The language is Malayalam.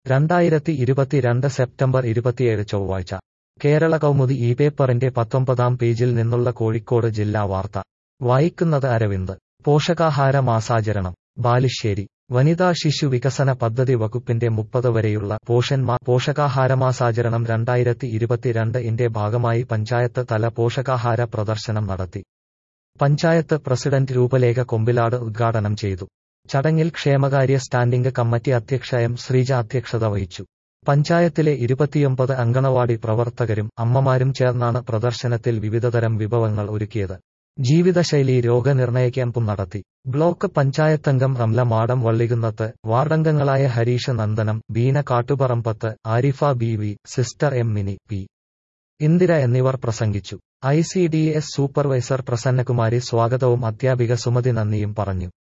2022 സെപ്റ്റംബർ 27 ചൊവ്വാഴ്ച കേരള കൗമുദി ഈ പേപ്പറിന്റെ 19-ാം പേജിൽ നിന്നുള്ള കോഴിക്കോട് ജില്ലാ വാർത്ത വായിക്കുന്നത് അരവിന്ദ്. പോഷകാഹാര മാസാചരണം ബാലുശ്ശേരി. വനിതാ ശിശു വികസന പദ്ധതി വകുപ്പിന്റെ 30 വരെയുള്ള പോഷകാഹാരമാസാചരണം 2022 ന്റെ ഭാഗമായി പഞ്ചായത്ത് തല പോഷകാഹാര പ്രദർശനം നടത്തി. പഞ്ചായത്ത് പ്രസിഡന്റ് രൂപലേഖ കൊമ്പിലാട് ഉദ്ഘാടനം ചെയ്തു. ചടങ്ങിൽ ക്ഷേമകാര്യ സ്റ്റാൻഡിംഗ് കമ്മിറ്റി അധ്യക്ഷ എം ശ്രീജ അധ്യക്ഷത വഹിച്ചു. പഞ്ചായത്തിലെ 29 അങ്കണവാടി പ്രവർത്തകരും അമ്മമാരും ചേർന്നാണ് പ്രദർശനത്തിൽ വിവിധതരം വിഭവങ്ങൾ ഒരുക്കിയത്. ജീവിതശൈലി രോഗനിർണയ ക്യാമ്പും നടത്തി. ബ്ലോക്ക് പഞ്ചായത്തംഗം റംല മാടം വള്ളികുന്നത്ത്, വാർഡംഗങ്ങളായ Hareesh Nandanam, Beena Kattuparambath, Arifa B, sister M Mini, P. Indira എന്നിവർ പ്രസംഗിച്ചു. ICDS സൂപ്പർവൈസർ പ്രസന്നകുമാരി സ്വാഗതവും അധ്യാപിക സുമതി നന്ദിയും പറഞ്ഞു.